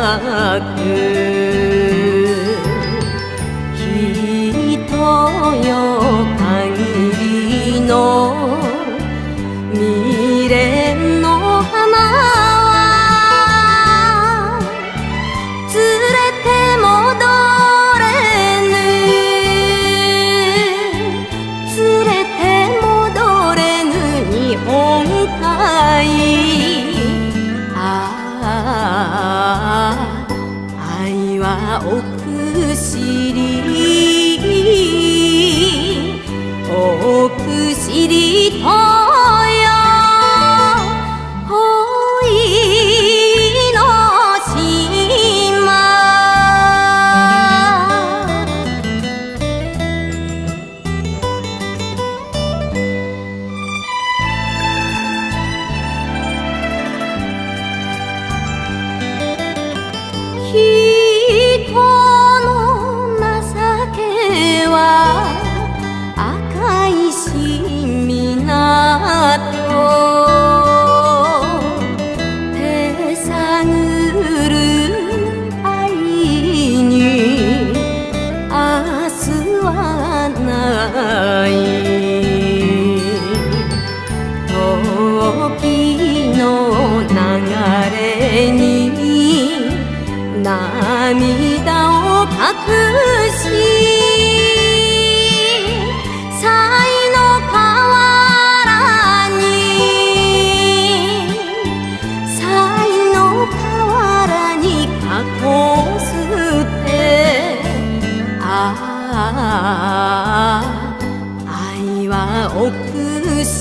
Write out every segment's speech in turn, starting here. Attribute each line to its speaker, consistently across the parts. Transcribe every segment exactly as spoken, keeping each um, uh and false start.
Speaker 1: く人よ限りの未練の花は連れて戻れぬ連れて戻れぬ日本海ああ愛はお薬お薬とよ恋の島人の情けは赤いし港手探る愛に明日はない時の流れに涙を隠し才の河原に才の河原に過去捨てああ愛はお薬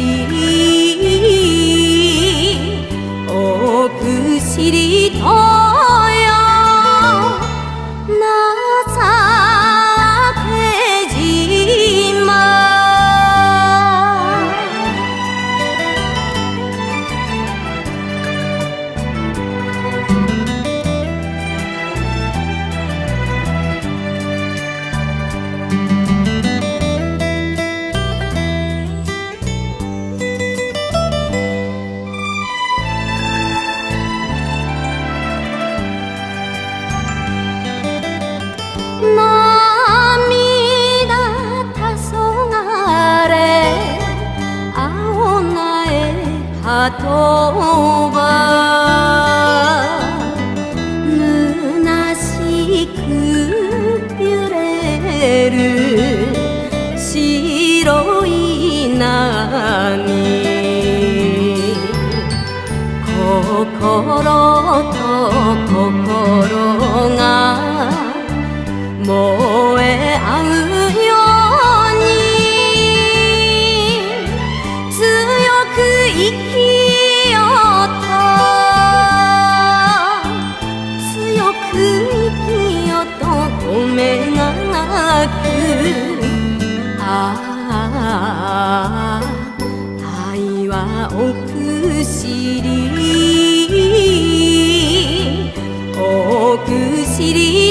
Speaker 1: お薬と涙たそがれ青苗鳩は虚しく揺れる白い波心と心が燃え合うように強く生きようと強く生きようとごめがなくああ愛はお薬お薬